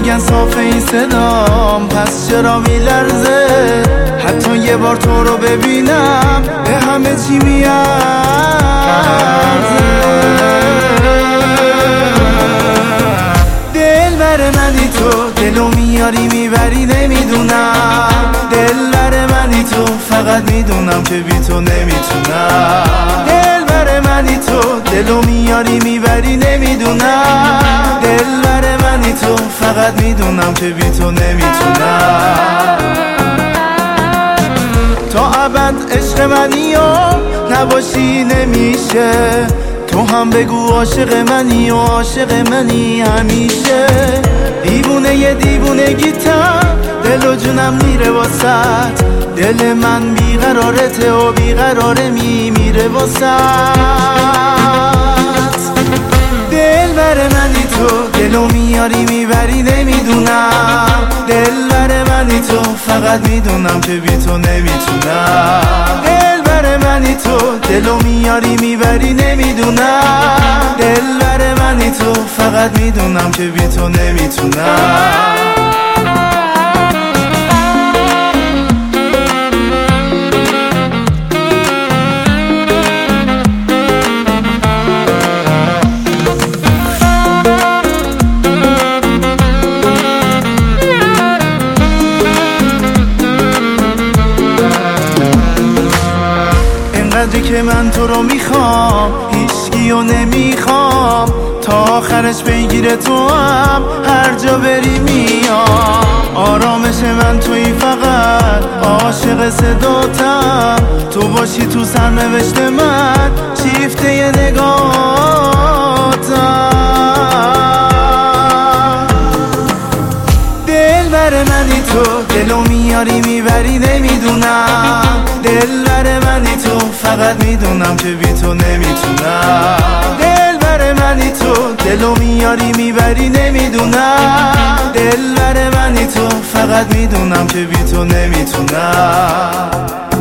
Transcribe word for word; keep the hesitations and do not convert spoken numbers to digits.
میگن صاف این صدام، پس چرا میلرزه حتی یه بار تو رو ببینم به همه چی میارزه. دل بر منی تو، دلو میاری میبری نمیدونم. دل بر منی تو، فقط میدونم که بی تو نمیتونم. دل بر منی تو، دلو میاری میبری نمیدونم. دل بر منی تو، فقط میدونم که بی تو نمیتونم. تا ابد عشق منی و نباشی نمیشه. تو هم بگو عاشق منی و عاشق منی همیشه. دیوونه یه دیوونه گیتم، دل و جونم میره واسط. دل من بیقرارته و بیقراره میمیره واسط. دل بر منی تو، دلو میاری میبری نمیدونم. دل بر منی تو، فقط میدونم که بی تو نمیتونم. دل بر منی تو، دلو میاری میبری نمیدونم. دل بر منی تو، فقط میدونم که بی تو نمیتونم. که من تو رو میخوام، هیچگیو نمیخوام. تا آخرش بگیره تو هم هر جا بری میام. آرامش من توی، فقط عاشق صداتم. تو باشی تو سرنوشت من، شیفته ی نگاهتم. دل بر منی تو، دلو میاری میبری نمیدونم. دل بر منی تو، فقط میدونم که بی تو نمیتونم. دل بر منی تو، دلو میاری میبری نمیدونم. دل بر منی تو، فقط میدونم که بی تو نمیتونم.